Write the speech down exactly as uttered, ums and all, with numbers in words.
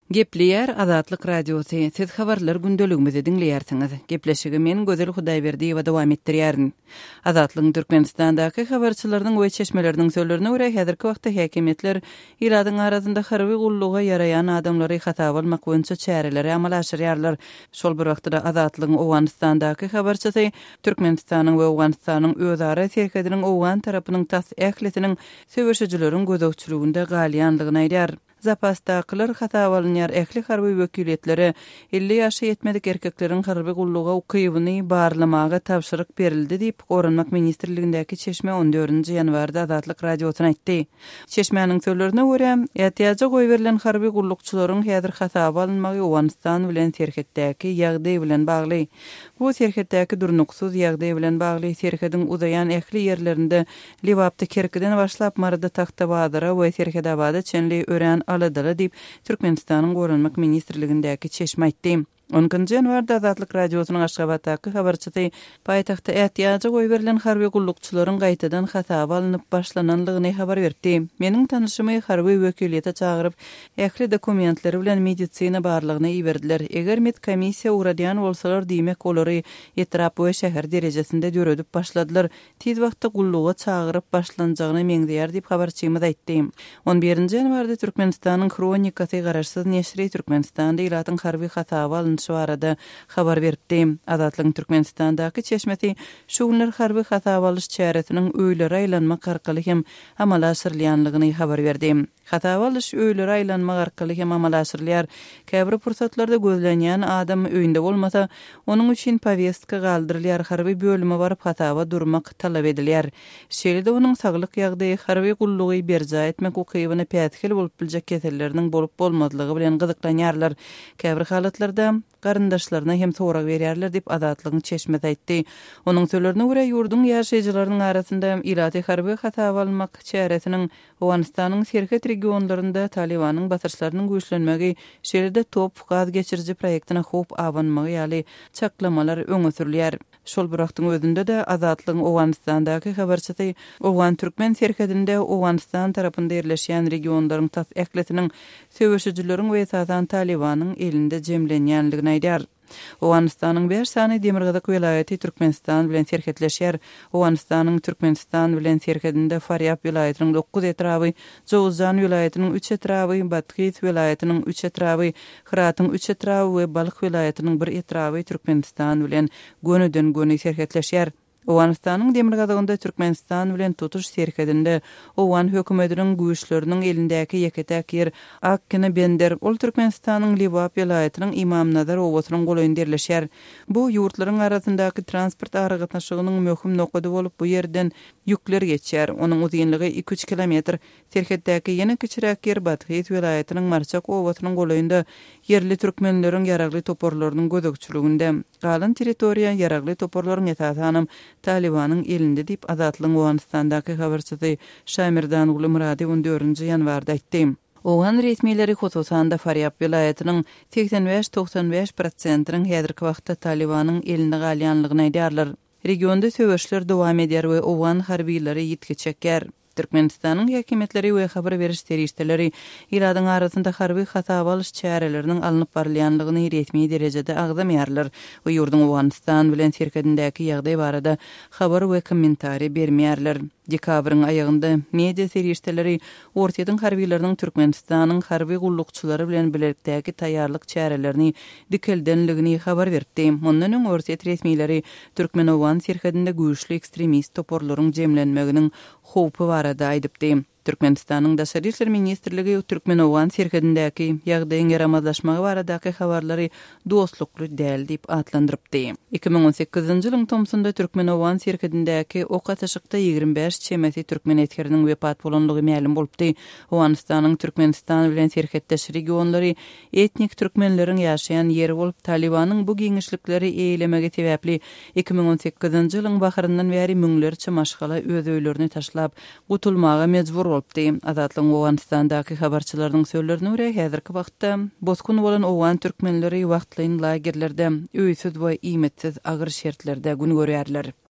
Gepleyer Azatlyk Radiosu. Siz habarlar gündeligimizi dinleýärsiňiz. Gepleşigi men Gözel Hudaýberdiýewa dowam etdirýärin. Azatlygyň Türkmenistandaky habarçylarynyň we çeşmeleriniň sözlerine görä häzirki wagtda häkimetler ýyladyň arasynda harby gulluga ýaraýan adamlary hata bolmak boýunça çäreleri amal aşyrýarlar. Şol bir wagtda Azatlygyň Owganistandaky habarçysy Türkmenistanyň we Owganistanyň özara serkediniň Owgan tarapynyň tas ähletiniň söwüşijileriň gözegçiliginde galýanlygyny aýdýar. Zapasdakylar hata bolýar ähli harby wekilletleri elli ýaşa ýetmedik erkekleriň harby gulluga ukybyny barlamaga tapşyryk berildi diýip Gorunmak ministrligindäki Çeşme on dördünji ýanwarda Azatlyk radiosyna aýtdy. Çeşmeňiň sözlerine görä, ýatýaja goý berilen harby gullukçylaryň häzir hata bolmagy Owganistan bilen serhetdäki ýagdaý bilen bagly. Bu serhetdäki durnuksuz ýagdaý bilen bagly serhediň uzayan ähli ýerlerinde Liwapda kerkiden başlap Marada Taxtabadyra we Serhedabada çenli ören aladylar diýip Türkmenistanyň Gorunmak ministrligindäki Çeşme aýtdy. onuncu ýanwarda Azatlyk radiosynyň Aşgabatdaky habarçysy paýtagtda ähtiýaja goý berilen harby gullukçylaryň gaýtadan hata alınıp başlananlygyny habar berdi. Meniň tanyşymy harby wekiliýete çagyryp, ähli dokumentleri bilen medisina barlygyny iýerdiler. Eger med komissiýa uradýan bolsalar diýmek olary etrap we şäher derejesinde döredip başladylar. Tiz wagtda gulluga çagyryp başlanjagyny meňdeýär diýip habarçymyz aýtdy. on birinji ýanwarda Türkmenistanyň kronikasy garaşsyz neşri Türkmenistanda ýyladyň harby hata şu arada habar berdi. Azatlygyň Türkmenistandaky çeşmesi şu günler harby hata bolyş çäretiniň öýleri aýlanmak arkaly hem amal aşyrylýanlygyny habar berdi. Hata bolyş öýleri aýlanmak arkaly hem amal aşyrylýar. Käbir pursatlarda gözlenýän adam öýünde bolmasa, onuň üçin powestka galdyrylýar, harby bölüme baryp hatawa durmak talap edilýär. Şeýle-de onuň saglyk ýagdaýy harby gullugy berja etmek ukybyny pätkil bolup biljek keselleriniň bolup bolmadlygy bilen gyzyklanýarlar. Käbir halatlarda garyndaşlaryna hem sorak berýärler diýip Azatlygyň Çeşmede aýtdy. Onuň sözlerine görä ýurdun ýaşaýjylarynyň arasynda ilaty harby hata bolmak çäretiniň Owganistanyň serhet regionlarynda Talibanyň batyrçylarynyň güýçlenmegi, şeýle-de top gaz geçiriji proýektine hop awanmagy ýaly çaklamalar öňe sürilýär. Şol bir wagtyň özünde de Azatlygyň Owganistandaky habarçysy Owgan türkmen serhedinde Owganistan tarapynda ýerleşýän regionlaryň tas ähletiniň söwüşijileriň we esasan Talibanyň elinde jemlenýänligini aýdýar. Owganistanyň beş sany Demirgazyk vilayaty Türkmenistan bilen serhetleşýär. Owganistanyň Türkmenistan bilen serhedinde Faryab vilayatynyň dokuz etrawy, Jowzjan vilayatynyň üç etrawy, Batkyt vilayatynyň üç etrawy, Hiratyň üç etrawy we Balyk vilayatynyň bir etrawy Türkmenistan bilen gönüden göni serhetleşýär. Owganistanyň Demirgazygynda Türkmenistan bilen tutuş serhedinde Owgan hökümetiniň güýçleriniň elindäki ýeketäk ýer Akkina Bender ol Türkmenistanyň Liwap vilayatynyň Imamnazar owasynyň goýunda ýerleşýär. Bu ýurtlaryň arasyndaky transport aragatnaşygynyň möhüm nokady bolup bu ýerden ýükler geçýär. Onuň uzunlygy iki üç kilometr. Serhetdäki ýene kiçiräk ýer Batkyt vilayatynyň Marçak owasynyň goýunda ýerli türkmenleriň ýaragly toporlarynyň gözegçiliginde. Galan territoriýa ýaragly toporlaryň esasanam Talibanyň elinde diýip Azatlygyň Owganistandaky habarçysy Şamirdan Ugly Murady on dördünji ýanwarda aýtdy. Owgan resmiýetleri hususan da Faryab vilayatynyň seksen beş toksan beş prosentiniň häzirki wagtda Talibanyň elinde galýanlygyny aýdýarlar. Regionda söwüşler dowam edýär we Owgan harbiýleri ýitgeçekär. Türkmenistanyň häkimetleri we habar beriş terişdeleri ýyladyň arasynda harby hata bolyş çäreleriniň alınıp barylýanlygyny resmi derejede agdamýarlar we ýurdun Owganistan bilen serkedindäki ýagdaý barada habar we kommentari bermeýärler. Dekabrın ayağında media terişdeleri ortadan harbiýleriniň Türkmenistanyň harby gullukçylary bilen birlikdäki taýýarlyk çärelerini dikeldenligini habar berdi. Ondan öň ortat resmiýetleri Türkmen-Owgan serhedinde güýçli ekstremist toporlaryň jemlenmeginiň howpy barada aýdypdy. Türkmenistanyň Daşary işler ministrligi Türkmen-Owgan serhedindäki ýagdaýyň ýaramazlaşmagy baradaky habarlary dostlukly däl diýip atlandyrypdy. iki bin on sekizinji ýylyň Tomsunda Türkmen-Owgan serhedindäki ok ataşykda ýigirme beş çemeti türkmen etkeriniň wepat bolanlygy ma'lum bolupdy. Owganistanyň Türkmenistan bilen serhetdeş regionlary etnik türkmenleriň ýaşaýan ýeri bolup Talibanyň bu giňişlikleri eýlemegi sebäpli iki bin on sekizinji ýylyň bahyryndan bäri müňlerçe maşgala öz öýlerini taşlap gutulmaga mejbur bolupdy. Azatlygyň Owganistandaky habarçylarynyň sözlerine görä häzirki wagtda boskun bolan Owgan türkmenleri wagtlyň lagerlerde öýsüz we iýmetsiz agyr şertlerde gün görýärler.